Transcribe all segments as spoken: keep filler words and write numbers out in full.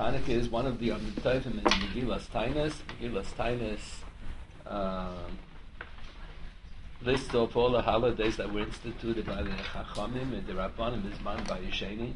Hanukkah is one of the Yom Tovim in Megillas Tainus. Megillas Tainus um, lists off all the holidays that were instituted by the Chachamim and the Rabbanim Bizman Vayisheni.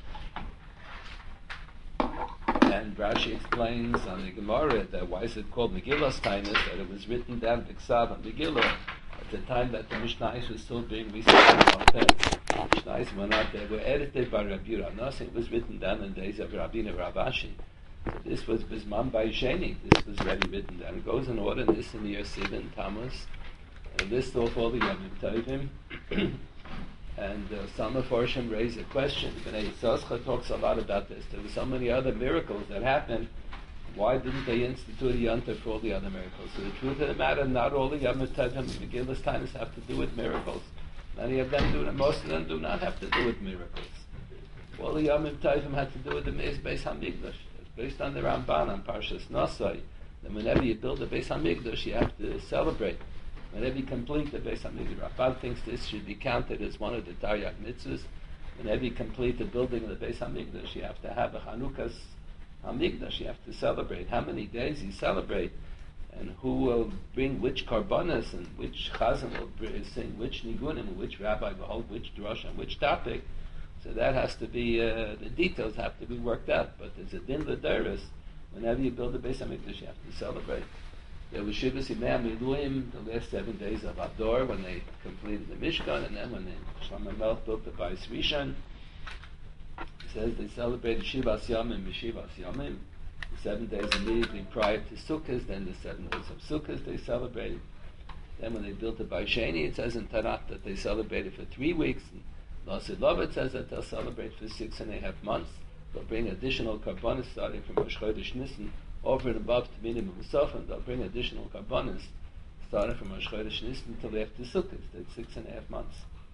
And Rashi explains on the Gemara that why is it called Megillas Tainus, that it was written down B'Ksav on Megillah at the time that the Mishnayos was still being recited on pen. Mishnayos were not, they were edited by Rabbi Rav. It was written down in the days of Rabbeinu Rav Ashi. So this was Bizman Vayisheni. This was already written down. It goes in order, this in the year Sivan Tammuz. And list off all the Yom Tovim. And uh, some of Farshim raise a question. B'nai Yitzchak talks a lot about this. There were so many other miracles that happened. Why didn't they institute a Yom Tov for all the other miracles? So the truth of the matter, not all the Yom Tovim and Megillas Tainus have to do with miracles. Many of them do, most of them do not have to do with miracles. All the Yom Tovim had to do with the Beis Beis Hamikdash. It's based on the Ramban on Parshas Nosai. Then whenever you build the Beis Hamikdash, you have to celebrate. Whenever you complete the Beis Hamikdash, Rabbah thinks this should be counted as one of the Taryag mitzvahs. Whenever you complete the building of the Beis Hamikdash, you have to have a Chanukas Hamikdash. You have to celebrate. How many days you celebrate, and who will bring which karbanas, and which chazan will bring, sing which nigunim, which rabbi will hold which drush on which topic. So that has to be, uh, the details have to be worked out. But there's a din l'deres. Whenever you build the Beis Hamikdash, you have to celebrate. There was Shivas Yimei Miluim, the last seven days of Ador, when they completed the Mishkan, and then when the Shlomo Melech built the Bayis Rishon. It says they celebrated Shivas Yamim, Shivas Yamim, the seven days immediately prior to Sukkot, then the seven days of Sukkot they celebrated. Then when they built the Bayis Sheni, it says in Tanakh that they celebrated for three weeks. Lasid Lovat says that they'll celebrate for six and a half months. They'll bring additional karbanos starting from Rosh Chodesh Nisan, over and above to minimum Musaf, and they'll bring additional karbanos starting from Rosh Chodesh Nisan until after Sukkot. That's six and a half months.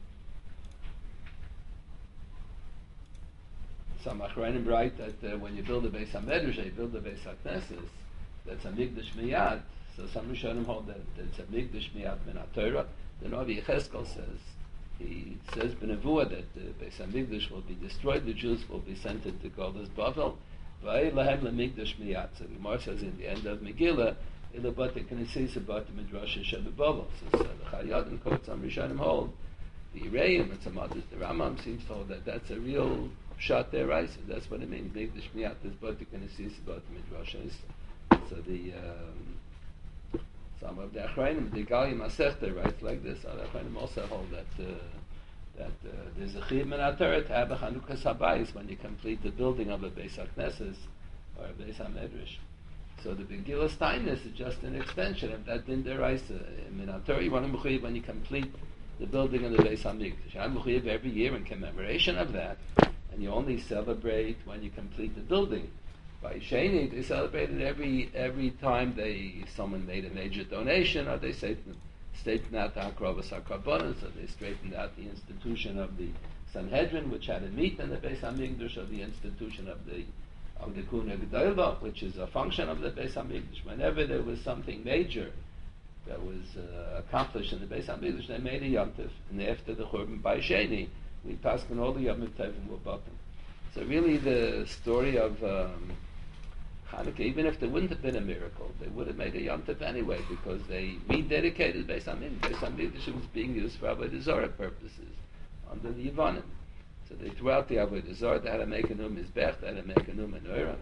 Some Achronim write that uh, when you build a Beis HaMedrash, you build a Beis HaKnesses, that's a Mikdash Miyad. So some Rishonim hold that it's a Mikdash Miyad min HaTorah. The Novi Yechezkel says, he says B'Nevuah that the Beis HaMikdash will be destroyed, the Jews will be sent into Goldas Bavel. So the Gemara says in the end of Megillah, Ilabat Knesses about the Midrash Shabbat. So the Chayadim quotes some Rishonim hold the Reim and some others. The Rambam seems to hold that that's a real shot there, right? So that's what it means. Mikdash Miyat is about the Knesses about the Midrash. So the um, some of the Achronim, the Gali Masechta writes like this. Other Achronim also hold that. Uh, that uh, there's a chiyuv min HaTorah to have a Chanukas Habayis when you complete the building of a Beis HaKnesses or a Beis HaMedrash. So the Megillas Tainus is just an extension of that din deraisa. Min HaTorah you want to mechuyev when you complete the building of the Beis HaMikdash. I'm mechuyev every year in commemoration of that, and you only celebrate when you complete the building. By Sheni, they celebrated every every time they someone made a major donation, or they say straightened out the Hakrovas HaKarbonos, so they straightened out the institution of the Sanhedrin, which had a meet in the Beis HaMikdash, or the institution of the of the Kuna G'dayla, which is a function of the Beis HaMikdash. Whenever there was something major that was uh, accomplished in the Beis HaMikdash, they made a Yom Tov. And after the Churban by Sheni, we passed on all the Yom Tovim were bottom. So really the story of um, Hanukkah, even if there wouldn't have been a miracle, they would have made a Yom Tov anyway, because they rededicated Beis HaMikdash. Beis HaMikdash was being used for Avodah Zarah purposes under the Yevanim. So they threw out the Avodah Zarah. They had to make a new Mizbech, they had to make a new Menorah.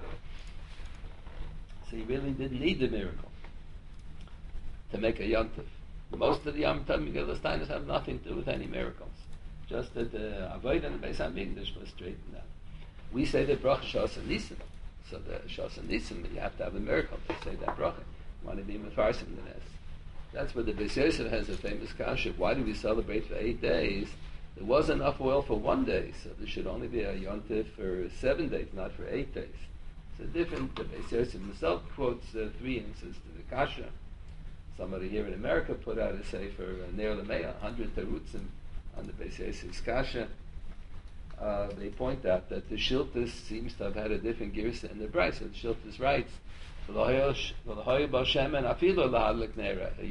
So you really didn't need the miracle to make a Yom Tov. Most of the Yom Tov Megillas Tainus have nothing to do with any miracles. Just that the Avodah and the Beis HaMikdash was straightened out. We say the Bracha Shas and Nisan. So the Shas and Nisan, you have to have a miracle to say that bracha. You want to be mefarsim the nest. That's where the Beis Yosef has a famous kasha. Why do we celebrate for eight days? There was enough oil for one day, so there should only be a Yom Tov for seven days, not for eight days. So different. The Beis Yosef himself quotes uh, three answers to the kasha. Somebody here in America put out a say for uh, Ner L'Meah, one hundred terutzim on the Beis Yosef's kasha. Uh, they point out that the Shiltus seems to have had a different girsa in the Bryce. So the Shiltus writes,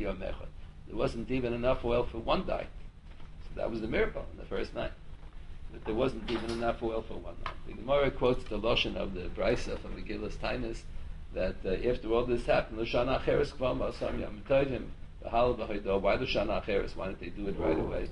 there wasn't even enough oil for one day. So that was the miracle on the first night. that there wasn't even enough oil for one night. The Gemara quotes the Lashon of the Brisa from Megillas Tainus that uh, after all this happened, L'shana Acheres Kvam B'Asam Yom Tovim V'Hal V'Hoido. Why L'shana Acheres? Why didn't they do it right away?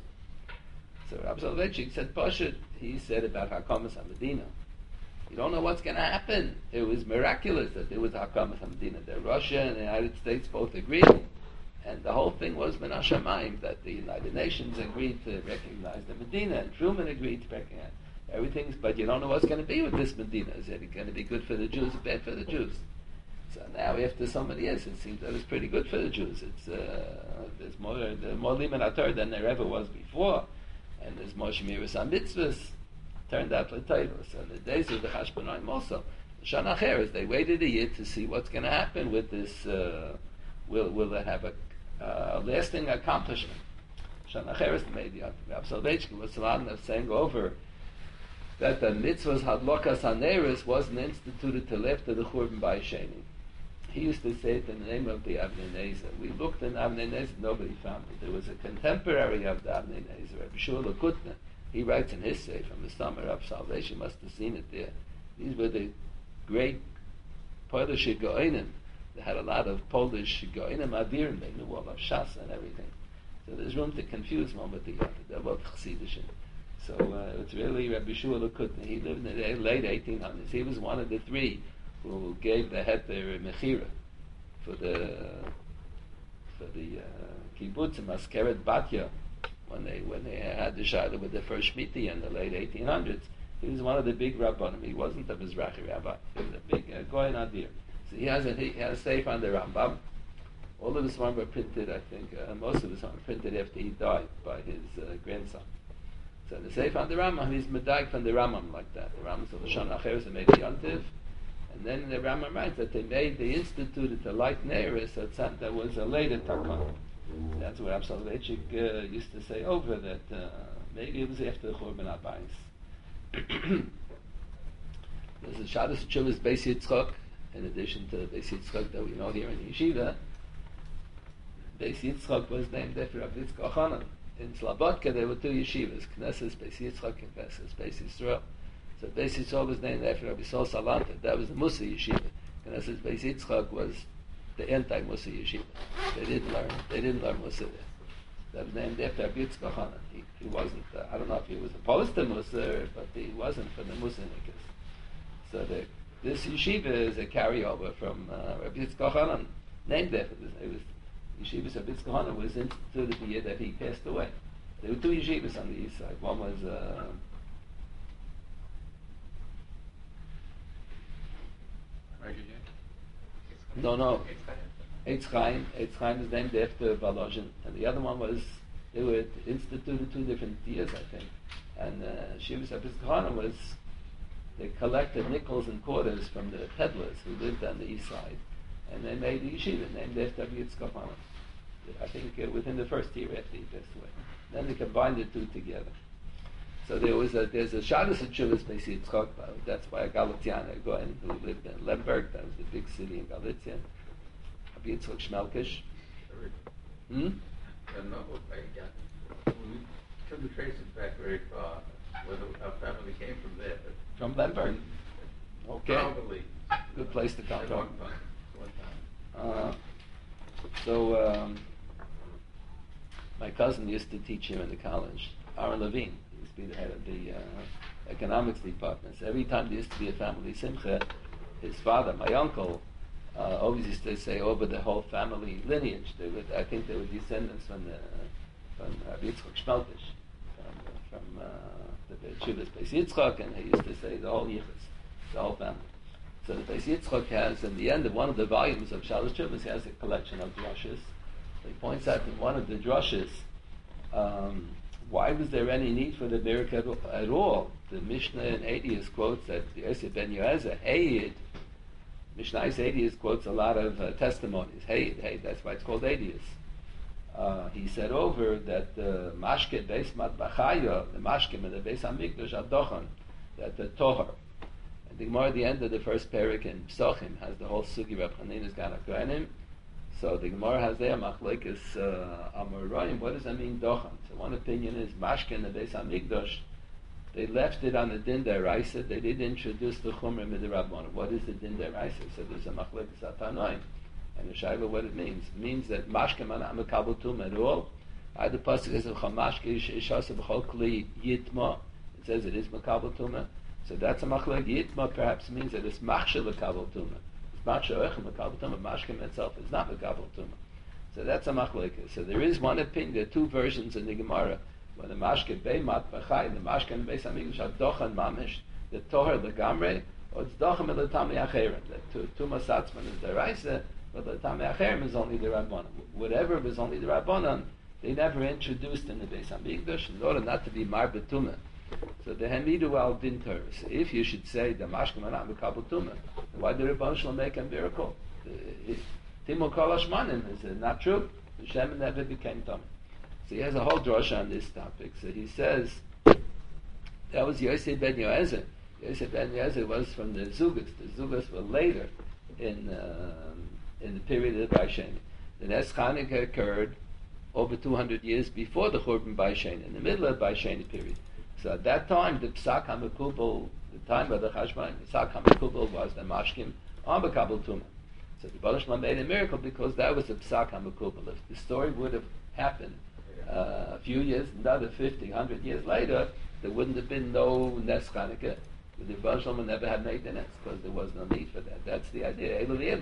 So Rabbi Soloveitchik said, Pashut, he said about Hakamas HaMedina. You don't know what's going to happen. It was miraculous that there was Hakamas HaMedina. That Russia and the United States both agreed. And the whole thing was Min HaShamayim, that the United Nations agreed to recognize the Medina, and Truman agreed to recognize everything. But you don't know what's going to be with this Medina. Is it going to be good for the Jews or bad for the Jews? So now, after so many years, it seems that it's pretty good for the Jews. It's uh, there's more the more liman ator than there ever was before, and there's more shemiras mitzvahs turned out l'tayvus. So in the days of the Chashbonaim also, the Shana Acheres, they waited a year to see what's going to happen with this. Uh, will will it have a uh, lasting accomplishment? Shana Acheres made the Rav Soloveitchik was of saying over that the mitzvahs hadlokas haneres wasn't instituted till after the Churban Bayis Sheni. He used to say it in the name of the Avnei Nezer. We looked in Avnei Nezer, nobody found it. There was a contemporary of the Avnei Nezer, Rabbi Shua Lakutna. He writes in his say from the Summer of Salvation, must have seen it there. These were the great Polish Goinim. They had a lot of Polish Goinim Adirim. They knew all of Shas and everything. So there's room to confuse one with the other. They're both Chassidish. So uh, it's really Rabbi Shua Lakutna. He lived in the late eighteen hundreds. He was one of the three who gave the heter mechira for the for the uh, kibbutz and Maskeret Batya when they when they had the shayla with the first shmiti in the late eighteen hundreds. He was one of the big rabbanim. He wasn't a Mizrahi rabbi. He was a big uh, goy nadir. So he has a he has a seif on the Rambam. All of his one were printed, I think, uh, most of his one were printed after he died by his uh, grandson. So the seif on the Rambam, he's medaik from the Rambam like that. The Rambam said the Shana Acheres and maybe Yontiv. And then the Rambam writes that they made, they instituted the light Neris, so that was a later takon. That's what Rav Soloveitchik uh, used to say over that uh, maybe it was after the Churban Abayis. There's a Shabbos Chuvas Beis Yitzchok, in addition to the Beis Yitzchok that we know here in Yeshiva. Beis Yitzchok was named after Rav Yitzchok Hanan. In Slobodka there were two yeshivas, Knesset Beis Yitzchok and Knesset Beis Yisrael. So Beis Yisrael was named after Rabbi Sol Salanta. That was the Musa yeshiva. Knesset Beis Yitzchak was the anti-Musa yeshiva. They didn't learn. They didn't learn Musa there. That was named after Rabbi Yitzchak Hanan. He, he wasn't. Uh, I don't know if he was opposed to Musa, but he wasn't for the Musa nikas. So the, this yeshiva is a carryover from uh, Rabbi Yitzchak Hanan, named after this. It was yeshiva Rabbi Yitzchak Hanan was instituted the year that he passed away. There were two yeshivas on the east side. One was. Uh, No, no. Eitz Chaim. Eitz Chaim is named after Volozhin. And the other one was, they were instituted two different years, I think. And uh, Shivas Episkahana was, they collected nickels and quarters from the peddlers who lived on the east side. And they made the yeshiva named after Yitzchak Hanan. I think uh, within the first year after he passed away. Then they combined the two together. So there was a there's a Shabbos at Chuvas Beis Yitzchok. That's by a Galician Goen who lived in Lemberg. That was the big city in Galicia. Rabbi Yitzchok Shmelkish. Hmm. I know. We couldn't trace it back very far. Whether our family came from there. From Lemberg. Okay. Probably. Good place to come At from. one time. One time. Uh, so um, my cousin used to teach here in the college. Aaron Levine. Be the head of the uh, economics department. So every time there used to be a family simcha, his father, my uncle, uh, always used to say over the whole family lineage. They would, I think they were descendants from the from Rabbi Yitzchok Shmelkish, from, from uh, the Chuvas Beis Yitzchok, and he used to say the whole yichus, the whole family. So the Beis Yitzchok has, in the end of one of the volumes of Shalosh Chuvas, he has a collection of drushes. He points out in one of the drushes. Um, Why was there any need for the Berik at all? The Mishnah in Eidius quotes that Yosef ben Yoezer, Hayid, Mishnah Eidius quotes a lot of uh, testimonies. Hayid, Hayid, that's why it's called Eidius. Uh, he said over that the Mashke Beis Matbachaya, the Mashke and the Beis HaMikdash Adochan, that the Tohar. And the Gemara at the end of the first parak in Psochim has the whole Sugi Reb Chanina's Gana Kohanim. So the Gemara has there machlekes uh, Amoraim. What does that mean, dochan? So one opinion is mashke in the Beis Hamikdash They left it on the din deraisa. They didn't introduce the chumrah midrabanan. What is the din deraisa? So there's a machlekes atanoim, and the shaila what it means. It means that mashke mana amekabel tumah at all. Either pasuk is a chamashke ishasa b'chol kli yitma. It says it is mekabel tumah. So that's a machlek. Yitma perhaps means that it's machshel mekabel tumah. It's machshel echem mekabel tumah. Mashke itself is not mekabel tumah. So that's a machlek. So there is one opinion. There are two versions in the Gemara. When the mashke beimat b'chai, the mashke and beis hamikdash are dochan mamish, the toher legamre, or it's dochan melatami acherim. The tuma satzman is the raisa, but the tami acherim is only the rabbanon. Whatever was only the rabbanon, they never introduced in the beis hamikdash in order not to be mar betuma. So the hamidu al din Torah. So if you should say the mashke manat mekabel tuma, why did Rebbeinu Shalom make a miracle? Timo kol hashmanim is not true. The Shem never became tummy. So he has a whole drasha on this topic. So he says, that was Yosef ben Yoezer. Yosef ben Yoezer was from the Zugas. The Zugas were later in um, in the period of Baisheni. The Nes Chanukah occurred over two hundred years before the Churban Baisheni, in the middle of the Baisheni period. So at that time, the Psak HaMekubal, the time of the Chashman, the Psak HaMekubal was the Mashkim on Bekabel Tumah. So the Baruch Shalom made a miracle because that was the Psak HaMekubal. If the story would have happened Uh, a few years, another fifty, one hundred years later, there wouldn't have been no Nes Chanukah. The Rebbeinu Shalom never had made the Nes because there was no need for that. That's the idea.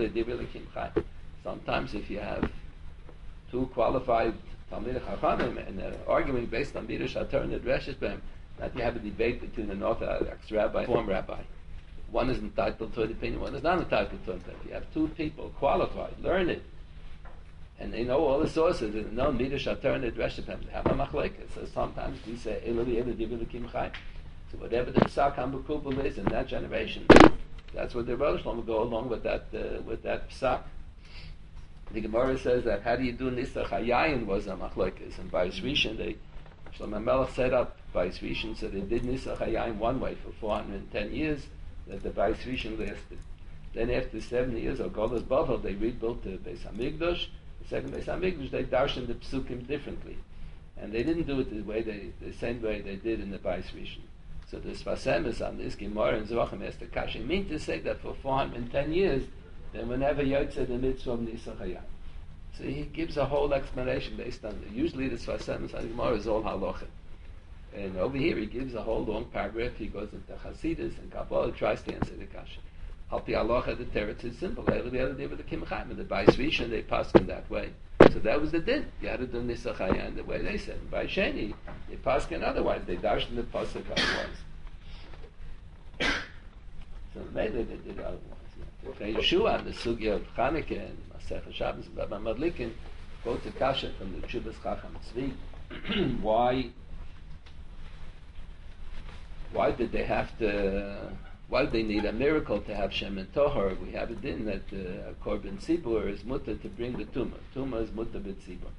Sometimes if you have two qualified Talmidei Chachamim and they're arguing based on Midrash HaTorah and the Dreshes B'hem, that you have a debate between an Orthodox rabbi and a Reform rabbi. One is entitled to an opinion, one is not entitled to an opinion. You have two people qualified, learned, and they know all the sources, and they know Midrash HaTorah and the Dreshes B'hem. They have a machlekes. So sometimes we say Eloi Eloi Divrei Elokim Chai. So whatever the Psak HaMekubal is in that generation, that's what the Rebbeinu Shalom will go along with that uh, with that Psak. The Gemara says that how do you do Nisach Hayayin was a machlekes, and by Rishon they Shlomo Melech set up by Rishon, so they did Nisach Hayayin one way for four hundred ten years. That the Bais Rishon lasted. Then after seventy years of Golas Bavel, they rebuilt the Beis Hamikdash. Second Beis Hamikdash, they darshan the psukim differently, and they didn't do it the way they, the same way they did in the Bais Rishon. So the Sfasem is on this Gemara and Zvachim Esther Kashi mean to say that for four hundred ten years, then whenever Yotze the mitzvah of Nisach Hayam. So he gives a whole explanation based on the, usually the Sfasem is on the Gemara is all halacha, and over here he gives a whole long paragraph. He goes into Hasidus and Kabbalah, tries to answer the Kashi. Halpi halacha, the teretz is simple. The Bais Rishon they passed in that way. So that was the din. You had to do Nisach Hayan the way they said. By Sheni, they passed in otherwise. They dashed in the pasuk otherwise. So maybe they did otherwise. For Yeshua and the sugya of Chanukah and Masech Shabbos and Baba Madlikin go to Kasha from the Chubas Chacham Tzvi. Why? Why did they have to? Why do they need a miracle to have Shem and Tohar? We have it in that uh, Korban Tzibur is mutter to bring the Tumah. Tumah is mutter b'tzibur.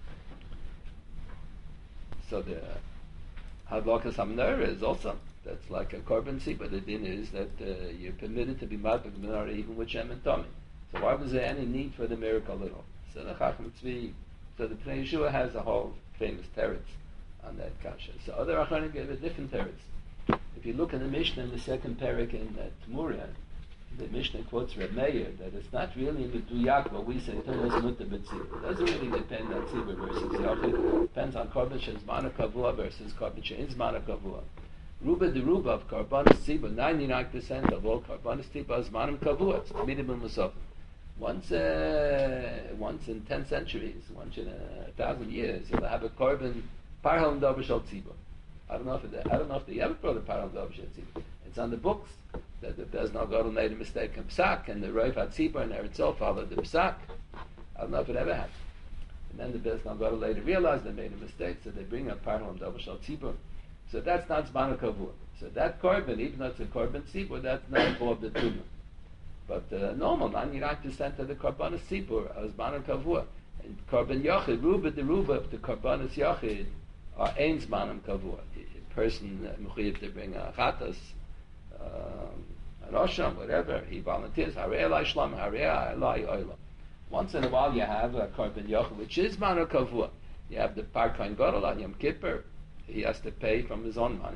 So the Hadlakas HaMenorah is also, that's like a Korban Tzibur. The din is that uh, you're permitted to be Madlik Menorah even with Shem and Tommy. So why was there any need for the miracle at all? So the Chacham Tzvi, so the Pnei Yeshua has a whole famous teretz on that kasha. So other Acharonim gave a different teretz. If you look in the Mishnah in the second parak in uh, Tmura, the Mishnah quotes Reb Meir that it's not really meduyak what we say Tumah mutter b'tzibur. It doesn't really depend on tzibur versus yachid. It depends on korban she'izmana kavua versus korban she'izmana kavua. Ruba de ruba of korbanos tzibur, ninety-nine percent of all korbanos tzibur is manam kavua. It's minimum musaf. Once, uh, once in ten centuries, once in a thousand years, you'll have a korban parhal davar shel tzibur. I don't know if it, I don't know if they ever brought a parallel to Tzibur. It's on the books that the Bezdin Gadol made a mistake in Psak, and the Rav HaTzibur and Eretz Yisrael followed the Psak. I don't know if it ever happened. And then the Bezdin Gadol later realized they made a mistake, so they bring a parallel to Tzibur. So that's not Zman Kavur. So that korban, even though it's a korban Tzibur, that's not involved in Tumah. But uh, normal, ninety-nine percent of the korbanos Tzibur are Zman Kavur. And korban Yachid, Ruba de Ruba of the korbanos Yachid are ein Zmanim Kavur. A person mechuyev uh, to bring a chatas, um, an osham, whatever, he volunteers. Harei elai shlam, harei elai oilam. Once in a while you have a korban yochel, which is Zmanim Kavur. You have the Parkain Gadol on Yom Kippur. He has to pay from his own money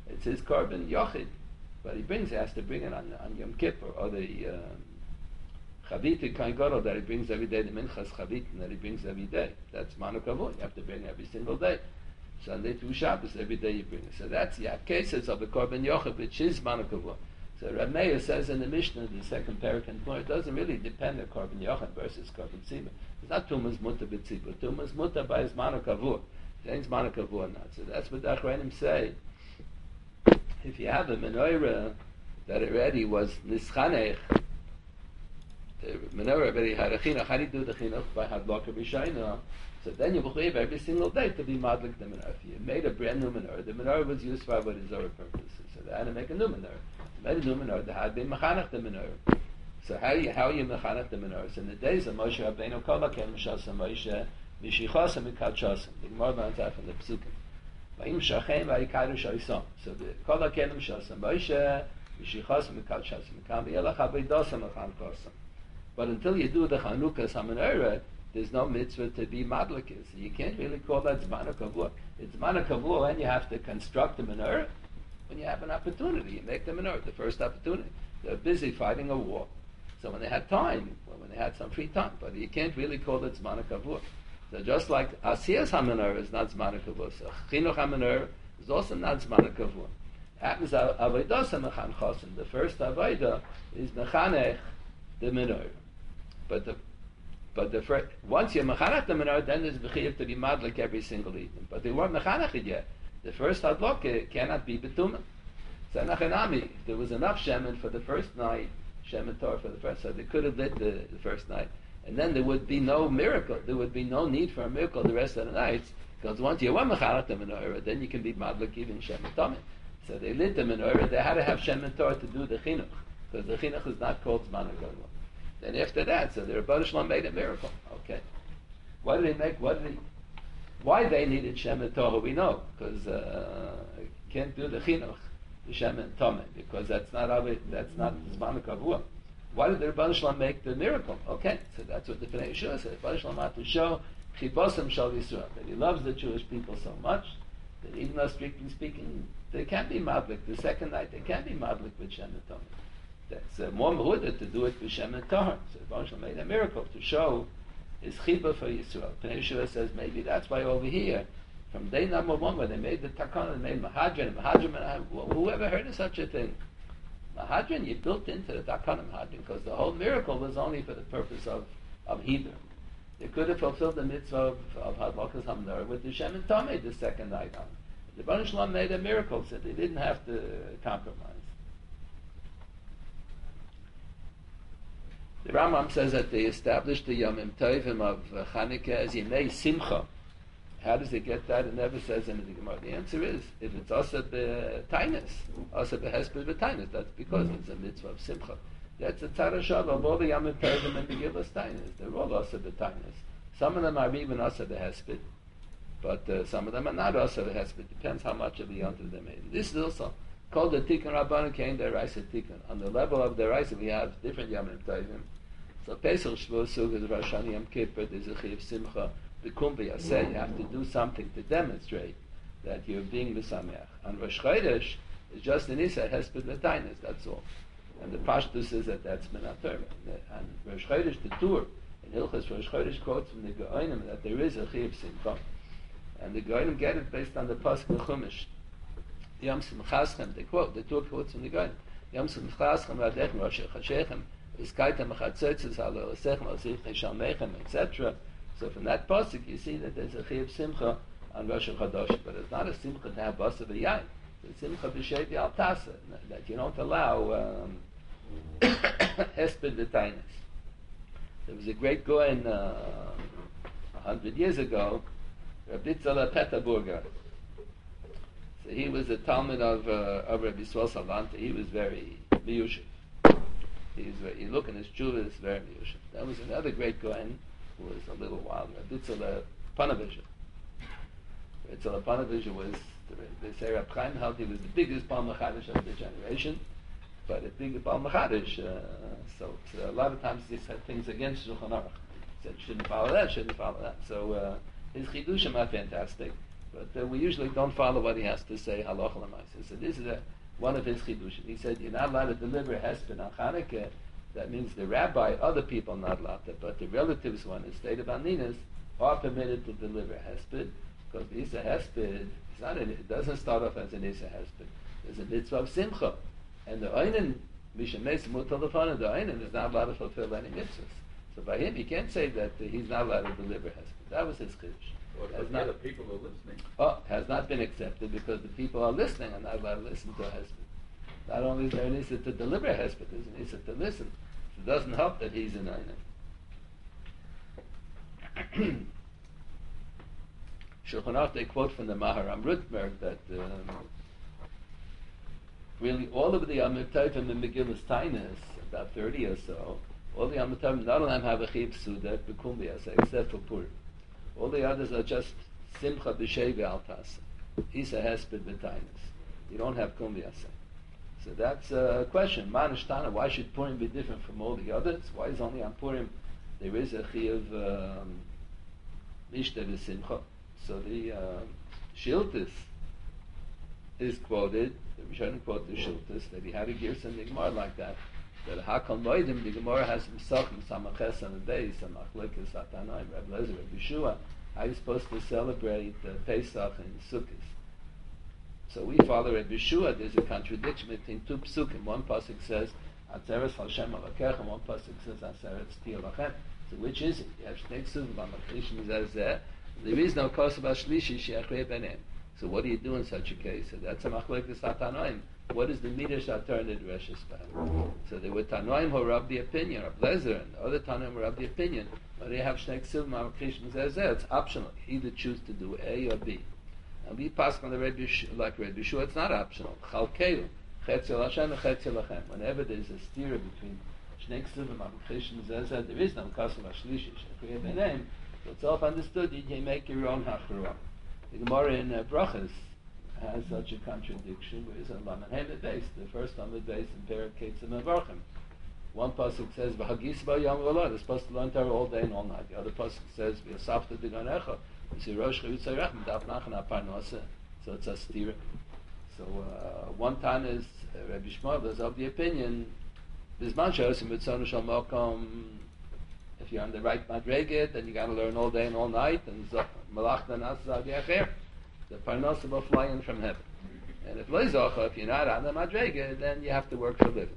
It's his korban yochid, but he brings, he has to bring it on, on Yom Kippur, or the um, Chavit Kain Gadol that he brings every day, the Minchas Chavit that he brings every day. That's Manu Kavod. You have to bring every single day. Sunday through Shabbos, every day you bring it. So that's, you have cases of the Korban Yochid, which is Manu Kavod. So Reb Meir says in the Mishnah, the second parak and more, it doesn't really depend on Korban Yochid versus Korban Tzibur. It's not Tumas Muta B'Tzibur. Tumas Muta by his Manu Kavod. It ain't Manu Kavod not. So that's what the Achronim say. If you have a menorah that already was nischanech, the menorah already had a chinuch, how do you do the chinuch? By hadlaka b'shayna. So then you believe every single day to be madlik the menorah. If you made a brand new menorah, the menorah was used for what his other purposes. So they had to make a new menorah. They made a new menorah, they had to be mechanech the menorah. So how you how you mechanech the menorah? So in the days of Moshe Rabbeinu, kol hakem shasam Moshe mishichasam mikadshasam. The Gemara learns that from the Pesukim. So the kol hakelim shasam Moshe mishichasam mikadshasam mikam v'yelach avedosam mechanchasam. But until you do the Chanukas HaMenorah, there's no mitzvah to be madlikis. You can't really call that Zman HaKavua. It's Zman HaKavua when you have to construct the menorah. When you have an opportunity, you make the menorah, the first opportunity. They're busy fighting a war. So when they had time, well, when they had some free time, but you can't really call it Zman HaKavua. So just like Asiyas HaMenorah is not Zman HaKavua, so Chinuch HaMenorah is also not Zman HaKavua. Happens Avodah Mechan Chosim. The first Avodah is Mechanech the menorah. But the but the first, once you're mechanech the menorah, then there's b'chiyuv to be madlik every single evening. But they weren't mechanech it yet. The first hadlokah cannot be betumah. So nachanami, if there was enough shemen for the first night, shemen Torah for the first, so they could have lit the, the first night, and then there would be no miracle. There would be no need for a miracle the rest of the nights, because once you were mechanech the menorah, then you can be madlik even shemen tamid. So they lit the menorah. They had to have shemen Torah to do the chinuch, because the chinuch is not called zman HaKavua. And after that, so the Rebbeinu Shalom made a miracle. Okay, what did they make? What did they? Why they needed Shemen Torah? We know because uh, can't do the chinuch, the Shemen Tomei, because that's not our, that's not Zman HaKavua. Why did the Rebbeinu Shalom make the miracle? Okay, so that's what the Pnei Yeshua said. The Rebbeinu Shalom had to show Chibosam Shal Yisrael, that he loves the Jewish people so much that even though strictly speaking they can't be madlik the second night, they can't be madlik with Shemen Tomei. That's uh, more mehuda to do it with Shem and Tahar. So Rebbeinu Shalom made a miracle to show his chiba for Yisrael. Pnei Yeshua says maybe that's why over here, from day number one when they made the takana, they made Mahadran, Mahadran, well, who ever heard of such a thing? Mahadran, you built into the takana Mahadran, because the whole miracle was only for the purpose of, of Hebrew. They could have fulfilled the mitzvah of, of Hadlakas Hamdar with the Shem and Tameh the second night on. The Rebbeinu Shalom made a miracle, so they didn't have to compromise. The Rambam says that they established the Yomim Tovim of uh, Chanukah as Yemei Simcha. How does it get that? It never says in the Gemara. The answer is, if it's also b'tainus, also b'hesped b'tainus, that's because it's a mitzvah of Simcha. That's a tzarashah of all the Yomim Tovim and the Gillas Tainus. They're all also b'tainus. Some of them are even also b'hesped, but uh, some of them are not also b'hesped. Depends how much of the yontiv they made. This is also called the Tikkun Rabbanan Kein Deraisa Tikkun. On the level of Deraisa, we have different Yomim Tovim. So Pesach, Shavuot, Sukkot, Rosh Hashanah, Yom Kippur, there's a Chiyuv Simcha, the Kumbi Yaseh, you have to do something to demonstrate that you're being Misameach. And Rosh Chodesh is just an Isa, Hesped V'Tainus, that's all. And the Pashtus is that that's Minat Torah. And Rosh Chodesh, the Tur, in Hilchas Rosh Chodesh quotes from the Geonim that there is a Chiyuv Simcha. And the Geonim get it based on the Pasuk of Chumash. Yom Simchaschem, they quote, the Tur quotes from the Geonim. Yom Simchaschem, Vadechem, Rosh Hashechem, et cetera. So from that pasuk you see that there's a chiyuv simcha on Rosh Chodesh, but it's not a simcha to have basa v'yayin. It's a simcha b'shevi al tasa, that you don't allow hesped v'tainus. There was a great goyen uh, a hundred years ago, Rabbi Tzala Peterburger. So he was a Talmud of uh, of Rabbi Yisrael Salanta. He was very miyushiv. He's very, you look in his tshuva, it's very miyushiv. There was another great Kohen who was a little wild, Rabbi Tzala Panovizha. Rabbi Tzala Panovizha was, they say Rab Chaim held he was the biggest Baal Machadish of the generation, but a big Baal Machadish, uh, so, so a lot of times he said things against Shulchan Aruch. He said, shouldn't follow that, shouldn't follow that. So uh, his chidushim are fantastic. But uh, we usually don't follow what he has to say, halacha l'maaseh. So this is a, one of his chidushim. He said, you're not allowed to deliver hesped on Chanukah. That means the rabbi, other people not allowed to, but the relatives, one in the state of Aninas, are permitted to deliver hesped, because the Isa hesped, it's not an, it doesn't start off as an Isa hesped. There's a mitzvah of simcha. And the Einen, Mishames Mutalafana, the Einen is not allowed to fulfill any mitzvahs. So by him, he can't say that uh, he's not allowed to deliver hesped. That was his chiddush. What about the other people who are listening? Oh, has not been accepted because the people are listening and not allowed to listen to hesped. Not only is there an Issa to deliver hesped, there's an Issa to listen. So it doesn't help that he's an Einen. Shulchan Aruch, they quote from the Maharam Rutberg that um, really all of the Amud Tovim in Megillas Tainus, about thirty or so, all the Amud Tovim, not only have a Chiv Suda, except for Purim. All the others are just Simcha B'Shei V'Altas. Isa Hesped B'Tainus. You don't have Kum V'Yaseh. So that's a question. Manashtana, why should Purim be different from all the others? Why is only on Purim there is a Chiv Mishta um, V'Simcha? So the uh, Shiltis is quoted, the Rishonim quote the Shiltis, that he had a Girsa in the Gemara like that. That Hakal Moedim, the Gemara has Mesachim, Samaches on the day, Samachlekes, Atanoim, Reb Lezer, Reb Yeshua. How are you supposed to celebrate uh, Pesach and Sukkot? So we follow Reb Yeshua. There's a contradiction between two psukim. One pasuk says, Atzeres Hashem Alakech, and one pasuk says, Atzeres Ti Alachem. So which is it? You have Shnei Ksuvim, Amakishim Zezeh. There is no Kosev HaShlishi She'achrei Benem. So what do you do in such a case? So that's a Machlekes Atanoim. What is the Midrash that turned into Rosh Hashanah? So there were Tanoim who were of the opinion, Reb Lezer, and the other Tanoim were of the opinion, but they have Shnei Ksuvim, Amakishim Zezeh. It's optional. Either choose to do A or B. And we pass on the Rebbe Yeshua, like Rebbe Yeshua, it's not optional. Chalkeu, Chetzel Hashem and Chetzel Lachem. Whenever there's a steer between Shnei Ksuvim, Amakishim Zezeh, there is no Kosev HaShlishi She'achrei Benem. So it's all understood. You can make your own hachra. The Gemara in uh, Brachas has such a contradiction. Where is a Laman Hamed base? The first Laman base in Perek Ketzim and Varchim. One pasuk says V'hagis ba'yam v'lo. They're supposed to learn Torah all day and all night. The other pasuk says V'yasafta d'ganecha. V'sirosh chavitzayrechem daf nachan aparnasa. So it's a stira. So uh, one time is uh, Rabbi Shmuel is of the opinion. Bizman she'osim b'tzonu shal makom. If you're on the right madrega, then you got to learn all day and all night. And malach danas zaviacher. The parnasa will fly in from heaven. And if leizocha, if you're not on the madrega, then you have to work for a living.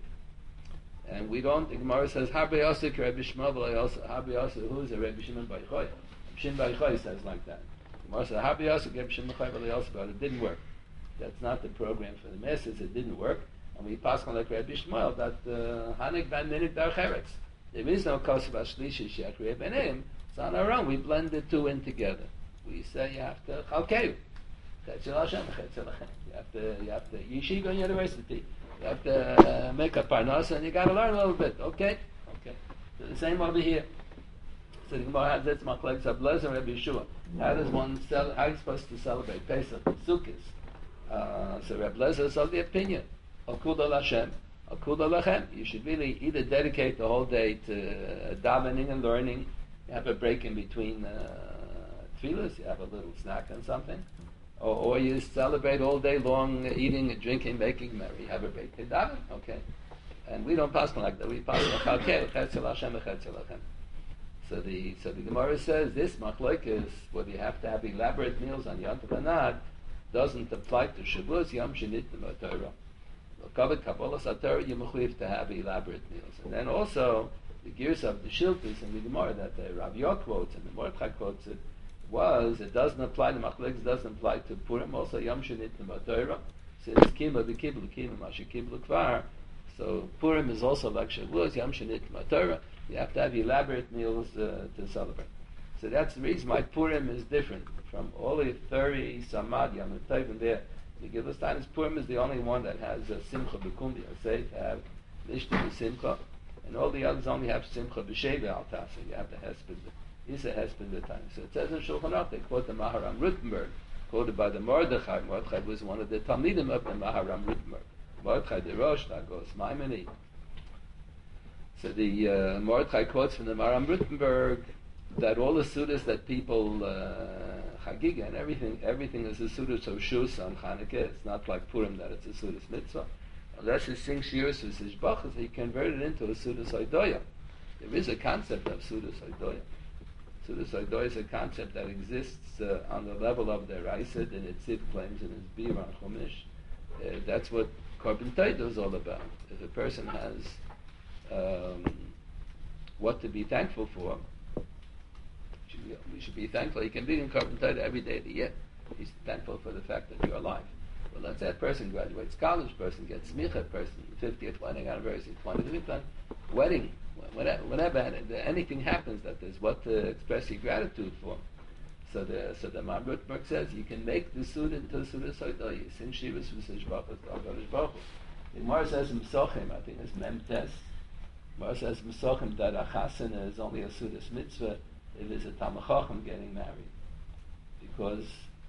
And we don't. The Gemara says Harbe Yosef Rabbi Shmuel Harbe Yosef. Who is a Rabbi Shimon Bar Yochai? Shimon Bar Yochai says like that. The Gemara says Harbe Yosef Rabbi Shimon Bar Yochai, but it didn't work. That's not the program for the masses. It didn't work. And we pass on like Rabbi Shmuel that Hanik ban Minik Dar Cheretz. There is no Kosev HaShlishi She'achrei Benem. It's on our own. We blend the two in together. We say you have to Chalkeu. Chetzel Hashem, Chetzel Lachem. You have to, you have to Yeshiva University. You have to uh, make a parnas and you got to learn a little bit. Okay? Okay. So the same over here. So the Gemara has this Machlekes Reb Lezer Reb Yeshua. How does one cel- how are you supposed to celebrate Pesach and Sukkot? Uh, so Reb Lezer is of the opinion. Akuda Lashem. Akuda Lachem. You should really either dedicate the whole day to uh, davening and learning. You have a break in between uh, tefillas. You have a little snack and something. Or, or you celebrate all day long, eating, drinking, making merry. You have a break to daven. Okay. And we don't pass like that. We pass on Chalkei, Chetzel Hashem, Chetzel Lachem. So the so the Gemara says this machlokes, whether you have to have elaborate meals on Yom Tov Anad, doesn't apply to Shavuos, Yom Shinit, and Torah. Kavod Kabbalah Satorah, you mechuyev to have elaborate meals. And then also the gears of the Shiltis and the Gemara that the Rabbi Yoch quotes and the Mordechai quotes it was it doesn't apply to machlokes, doesn't apply to Purim. Also Yom Shinit and Torah. Since Kima the Kiblu Kima Masha Kiblu Kvar. So Purim is also like Shavuos, Yom Shinit and Torah. You have to have elaborate meals uh, to celebrate. So that's the reason why Purim is different from all the thirty Samad Yom Tovim there. The Gilus Tainus Purim is the only one that has a Simcha B'Kumbi, I say, to have Lishta B'Simcha, and all the others only have Simcha B'Sheva Al Tasa. You have the Hesped, Isa Hesped B'Tainus. So it says in Shulchan Aruch, they quote the Maharam Rutenberg, quoted by the Mordechai. Mordechai was one of the Talmidim of the Maharam Rutenberg. Mordechai the Rosh, Lagos, Maimoni. So the uh, Mordechai quotes from the Maharam Rutenberg that all the sudas that people uh, Chagiga and everything, everything is a suda so shus on Chanukah. It's not like Purim that it's a sudas mitzvah. Unless you sing shirs with Hishbachas, you convert it into a sudas oidoya. There is a concept of sudas oidoya. Sudas oidoya is a concept that exists uh, on the level of the Raisa, and its Tziv claims in his Bir on Chumash. Uh, that's what Korban Todah is all about. If a person has um, what to be thankful for, should be, we should be thankful. He can be in Korban Todah every day of the year. He's thankful for the fact that you're alive. Well, let's say a person graduates college, person gets smicha, person fiftieth wedding anniversary, twentieth wedding, whenever, whenever anything happens that there's what to express your gratitude for. So the so the Maimon Rutberg says you can make the suda into a suda soidah. You sing shivas v'sish brachos to HaKadosh Baruch Hu. The Gemara says in Mesachim, I think it's Memtes. Gemara says in Mesachim that a chasana is only a sudas mitzvah if it's a Talmid Chacham getting married, because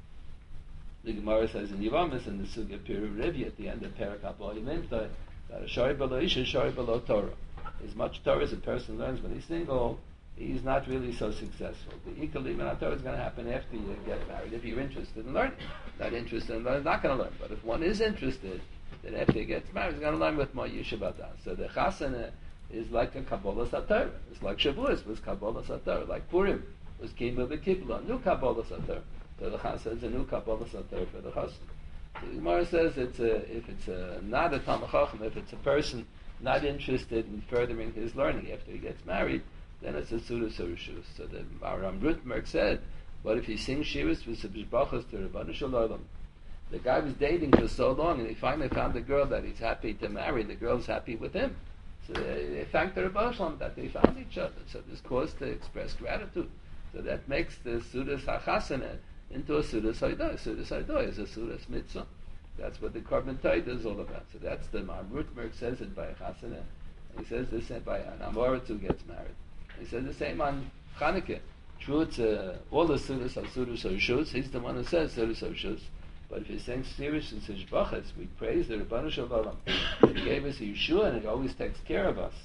the Gemara says in Yevamis in the Sugya Piru Revi at the end of Perak Abba Yimimta that a shari below isha, shari below Torah. As much Torah as a person learns when he's single, he's not really so successful. The Ikali Torah is going to happen after you get married. If you're interested in learning, not interested in learning, not going to learn. But if one is interested, then after he gets married, he's going to learn with more Yeshivadah. So the Chasana is like a Kabbalah Satorah. It's like Shavuos was Kabbalah Satorah. Like Purim was Kima B'Kibla, new Kabbalah Satorah. So the Chasana is a new Kabbalah Satorah for the Chasana. So the Gemara says it's a, if it's a, not a Talmid Chacham, if it's a person not interested in furthering his learning after he gets married, then it's a Suda Surushus. So the Maram Rutmerk said, what if he sings Shiras with B'Shbachas to Rabbanu Shalom? The guy was dating for so long, and he finally found a girl that he's happy to marry. The girl's happy with him. So they, they thanked the Rabbanu Shalom that they found each other. So there's cause to express gratitude. So that makes the Sudas HaChasana into a Sudas Haidah. Sudas Haidah is a Sudas Mitzvah. That's what the Korban Todah is all about. So that's the Maram Rutmerk says it by a Chasana. He says this by an Amoritz who gets married. He says the same on Chanukah. True, it's uh, all the Sudas are Sudas Hashus. He's the one who says Sudas Hashus. But if he sings serious and says Bachas, we praise the Rabbanu Shalom. He gave us a Yeshua, and he always takes care of us.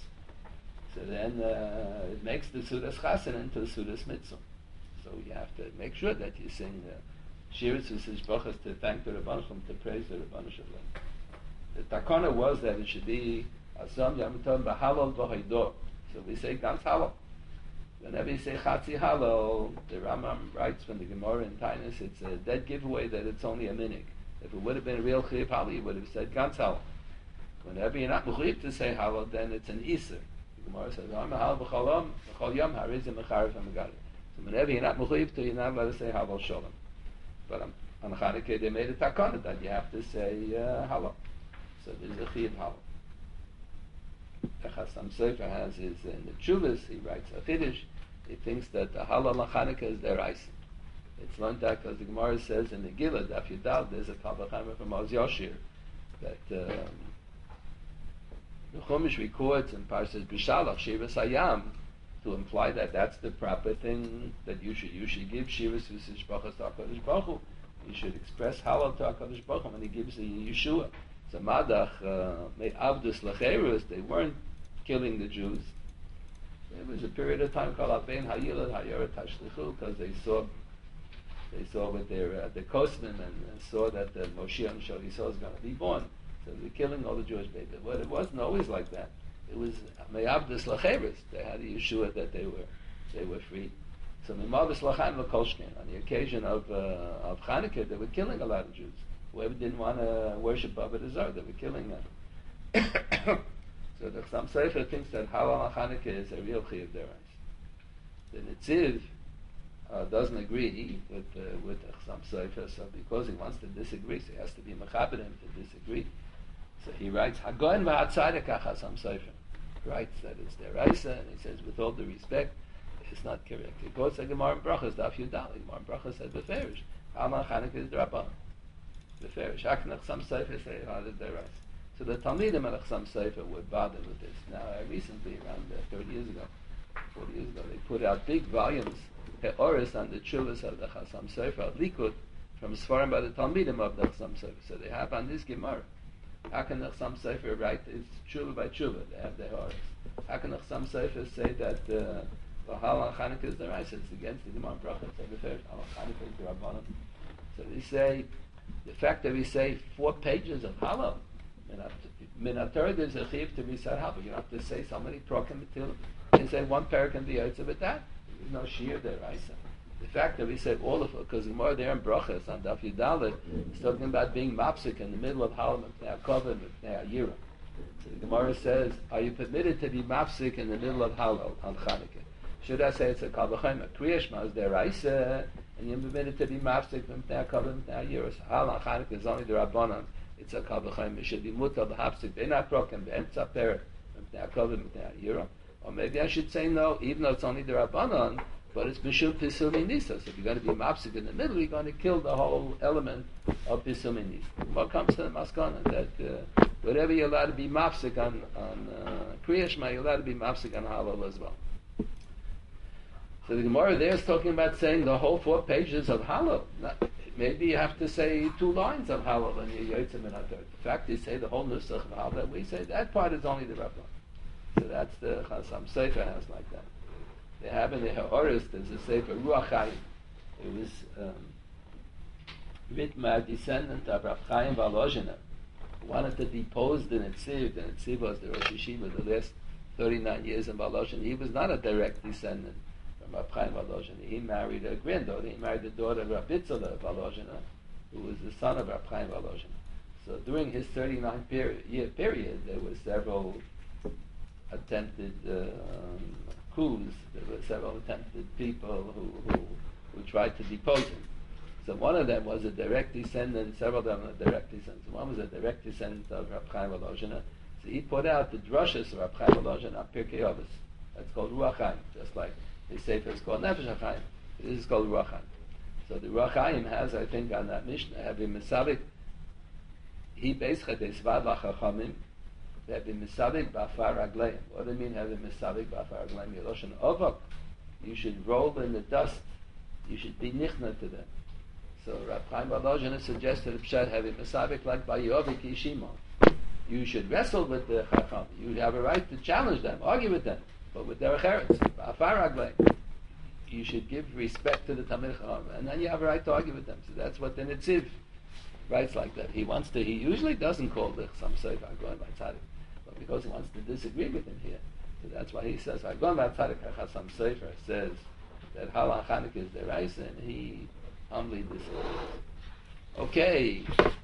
So then uh, it makes the Sudas Chasana into the Sudas Mitzvah. So you have to make sure that you sing uh, Shiras and says Bachas to thank the Rabbanu Shalom, to praise the Rabbanu Shalom. The takana was that it should be Asam Yamitom B'Halal B'Haydor. So we say Gans Halal. Whenever you say Chatzi Halal, the Rambam writes from the Gemara in Tainus, it's a dead giveaway that it's only a minig. If it would have been a real Chiv Halal, you would have said Gans Halal. Whenever you're not mechuyev to say Halal, then it's an Iser. The Gemara says, Ram Halal B'Cholam, B'Chol Yom Harizim Mecharev HaMegalim. So whenever you're not mechuyev to, you're not allowed to say Halal Shalom. But on, on Chanukah, they made a takana that you have to say uh, Halal. So there's a Chiv Halal. The Chasam Sofer has his in the Chuvas, he writes a Chiddush. He thinks that the Halal on Chanukah is their ice. It's learned that because the Gemara says in the Gila, Daf Yudal, there's a Kabbalah from Oz Yoshir that um, the Chumash records in Parshas B'Shalach, Shivas Hayam, to imply that that's the proper thing that you should you should give Shivas V'Sish Bachas to HaKadosh Baruch Hu. You should express Halal to HaKadosh Baruch Hu when he gives the Yeshua. So Madach, May Abdus Lacherus, they weren't killing the Jews. There was a period of time called Abein Hayilad Hayoret Hashlichu, because they saw they saw with their uh, the Kosman and, and saw that the Moshiach Shali is going to be born. So they're killing all the Jewish babies. But it wasn't always like that. It was Me'abdus Lacheres. They had a Yeshua that they were they were free. So Me'abdus Lachaim Lakolshkin, on the occasion of uh, of Chanukah, they were killing a lot of Jews. Whoever didn't want to worship Avodah Zarah, they were killing them. So the Chasam Sofer thinks that Halal Chanukah is a real Chiyuv Derais. The Netziv uh, doesn't agree with uh, with the Chasam Sofer, so because he wants to disagree, so he has to be Mechaber him to disagree. So he writes, Hagoin v'Hatzadek Chasam Sofer. Writes that it's Deraisa, and he says, with all due respect, it's not correct. He goes to Gemara in Brachas, Daf Yudal. Gemara in Brachas says, Beferish. Halal Chanukah is Rabban. Beferish. Haknach Chasam Sofer say, Halal Deraisa. So the Talmidim at Chasam Sofer were bothered with this. Now, uh, recently, around uh, thirty years ago, forty years ago, they put out big volumes, He'oris, on the Chuvas of the Chasam Sofer, Likud, from Sfarim by the Talmidim of the Chasam Sofer. So they have on this Gemara. How can the Chasam Sofer write? It's Chuva by Chuva. They have the He'oris. How can the Chasam Sofer say that uh, The Halal Chanukah is the Raisa. It's against the Gemara Brachas. So the first Halal Chanukah is the Rabbanon. So they say, the fact that we say four pages of Halal, Minator, there's a chiv to be said Halal. You don't have to say so many prokim until they say one pair can be Yotze with that. There's no Shir there, Raisa. The fact that we said all of it, because the Gemara there in Brachas on Daf Yudalet is talking about being mapsik in the middle of Halal and Kovim and Yira. So the Gemara says, are you permitted to be mapsik in the middle of Halal on Chanukah? Should I say it's a Kal V'chomer? Kriya Shema is deraisa, and you're permitted to be mapsik from Pnei HaKavim and Pnei HaYiros. Halal on Chanukah is only the Rabbanon. It's a Kal V'chomer. It should be mutal b'hapsik b'nei HaKrokim b'emtza peret from Pnei HaKavim and Pnei HaYiros. Or maybe I should say no, even though it's only the Rabbanon, but it's Mishum Pisumi Nisa. So if you're going to be mapsik in the middle, you're going to kill the whole element of Pisumi Nisa. What comes to the Maskana? That uh, whatever you're allowed to be mapsik on, on uh, Kriya Shema, you're allowed to be mapsik on Halal as well. So the Gemara there is talking about saying the whole four pages of Halal. Not, maybe you have to say two lines of Halal and you're Yotze Min HaTorah. In fact, they say the whole Nusach of Halal. We say that part is only the Rabban. So that's the Chasam Sefer has like that. They have in the Ha'oris, there's a Sefer Ruach Chaim. It was um, written by a descendant of Rav Chaim Volozhiner, who wanted to depose the Netziv. The Netziv was the Rosh Yeshiva the last thirty-nine years in Volozhin. He was not a direct descendant from Rav Chaim Volozhiner. He married a granddaughter. He married the daughter of Rav Bitzela Volozhiner, who was the son of Rav Chaim Volozhiner. So during his thirty-nine period, year period, there were several attempted uh, um, coups. There were several attempted people who, who, who tried to depose him. So one of them was a direct descendant, several of them were direct descendants. One was a direct descendant of Rav Chaim Volozhiner. So he put out the drushes of Rav Chaim Volozhiner on Pirkei Avos. That's called Ruach Chaim, just like his Sefer is called Nefesh HaChaim. This is called Ruach Chaim. So the Ruach Chaim has, I think, on that Mishnah, having Mesavik, he basically, they Svad L'Chachamim, they have been Mesavik B'afar Ragleim. What do you mean having Mesavik B'afar Ragleim? Yeloshen Ovok. You should roll in the dust. You should be nichna to them. So Rav Chaim Volozhiner suggested Pshat having Mesavik like Bayovik Yishimon. You should wrestle with the Chacham. You have a right to challenge them, argue with them, but with their Eretz, B'afar Ragleim. You should give respect to the Talmid Chacham, and then you have a right to argue with them. So that's what the Netziv writes like that. He wants to. He usually doesn't call the Chasam Sefer Hagoyim Vatzadik, but because he wants to disagree with him here, so that's why he says Hagoyim Vatzadik Chasam Sefer says that Halal Chanukah is the Reis, and he humbly disagrees. Okay.